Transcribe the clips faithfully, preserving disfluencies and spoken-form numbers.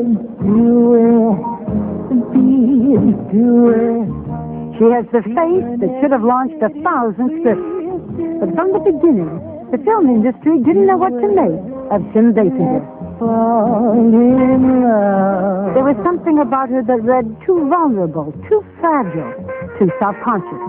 do it, be do it. She has the face that should have launched a thousand scripts. But from the beginning, the film industry didn't know what to make of Kim Basinger. There was something about her that read too vulnerable, too fragile, too self-conscious.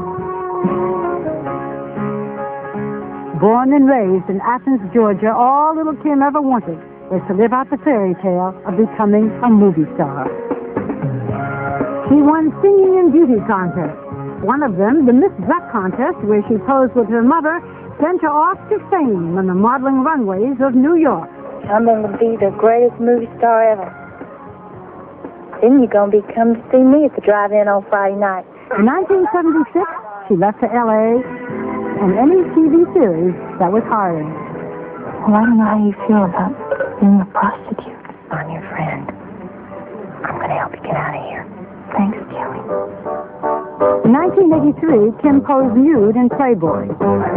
Born and raised in Athens, Georgia, all little Kim ever wanted was to live out the fairy tale of becoming a movie star. She won singing and beauty contests. One of them, the Miss Black contest, where she posed with her mother, sent her off to fame on the modeling runways of New York. I'm going to be the greatest movie star ever. Then you're going to be coming to see me at the drive-in on Friday night. In nineteen seventy-six, she left for L A and any T V series that was hiring. Well, I don't know how you feel about being a prostitute. I'm your friend. I'm going to help you get out of here. Thanks, Kelly. In nineteen eighty-three, Kim posed nude in Playboy.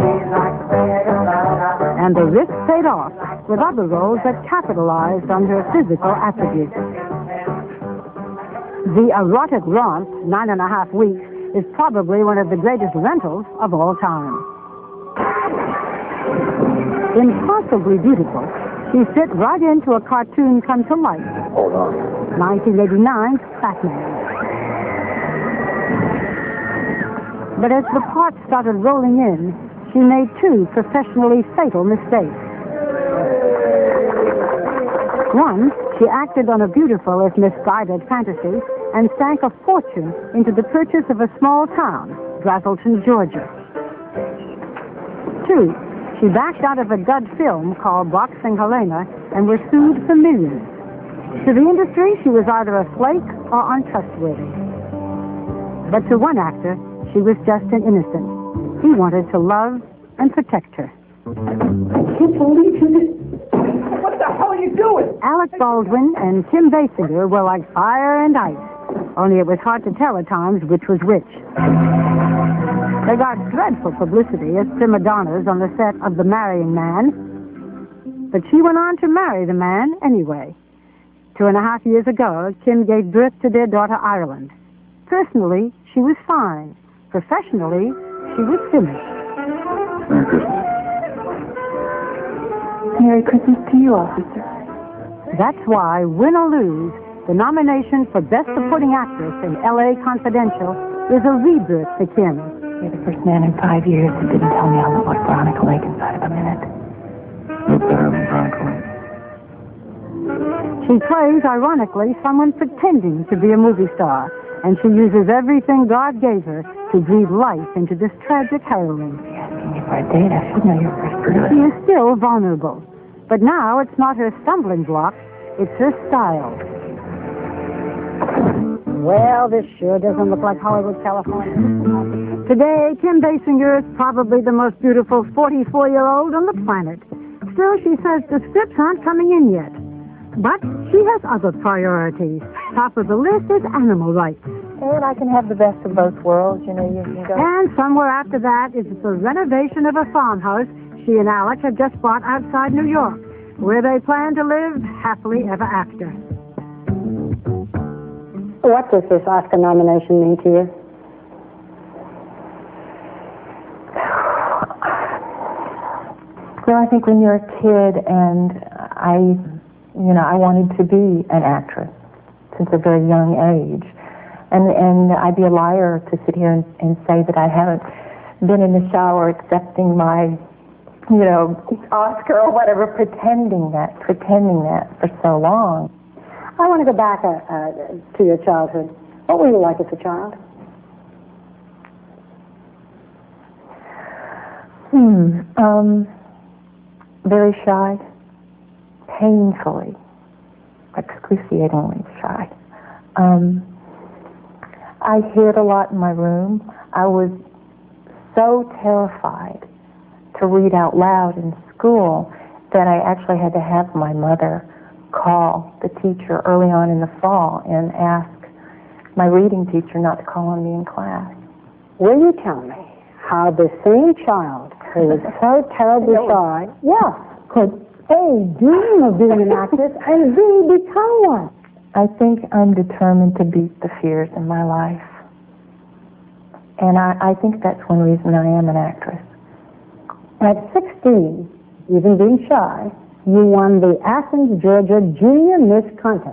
And the risk paid off with other roles that capitalized on her physical attributes. The erotic romp, Nine and a Half Weeks, is probably one of the greatest rentals of all time. Impossibly beautiful, she fit right into a cartoon come to life. Hold on. nineteen eighty-nine's Batman. But as the parts started rolling in, she made two professionally fatal mistakes. One, she acted on a beautiful if misguided fantasy and sank a fortune into the purchase of a small town, Brazelton, Georgia. Two, she backed out of a dud film called Boxing Helena and was sued for millions. To the industry, she was either a flake or untrustworthy. But to one actor, she was just an innocent. He wanted to love and protect her. I can't believe you did. What the hell are you doing? Alec Baldwin and Kim Basinger were like fire and ice, only it was hard to tell at times which was which. They got dreadful publicity as prima donnas on the set of The Marrying Man, but she went on to marry the man anyway. Two and a half years ago, Kim gave birth to their daughter Ireland. Personally, she was fine. Professionally, she was finished. Merry Christmas. Merry Christmas to you, officer. That's why, win or lose, the nomination for Best Supporting Actress in L A Confidential is a rebirth for Kim. You're the first man in five years that didn't tell me I look like Veronica Lake inside of a minute. Look better than Veronica Lake. She plays, ironically, someone pretending to be a movie star, and she uses everything God gave her to breathe life into this tragic heroine. You're asking me for a date. I should know your first person. She is still vulnerable, but now it's not her stumbling block, it's her style. Well, this sure doesn't look like Hollywood, California. Today, Kim Basinger is probably the most beautiful forty-four-year-old on the planet. Still, she says the scripts aren't coming in yet. But she has other priorities. Top of the list is animal rights. And I can have the best of both worlds, you know, you can go... And somewhere after that is the renovation of a farmhouse she and Alec have just bought outside New York, where they plan to live happily ever after. What does this Oscar nomination mean to you? Well, I think when you're a kid and I... You know, I wanted to be an actress since a very young age. And and I'd be a liar to sit here and, and say that I haven't been in the shower accepting my, you know, Oscar or whatever, pretending that, pretending that for so long. I want to go back uh, uh, to your childhood. What were you like as a child? Hmm. Um, very shy. Painfully, excruciatingly shy. Um, I hid a lot in my room. I was so terrified to read out loud in school that I actually had to have my mother call the teacher early on in the fall and ask my reading teacher not to call on me in class. Will you tell me how the same child who was so terribly shy, yeah, could A, dream of being an actress, and B, become one? I think I'm determined to beat the fears in my life. And I, I think that's one reason I am an actress. At sixteen, even being shy, you won the Athens, Georgia Junior Miss Contest.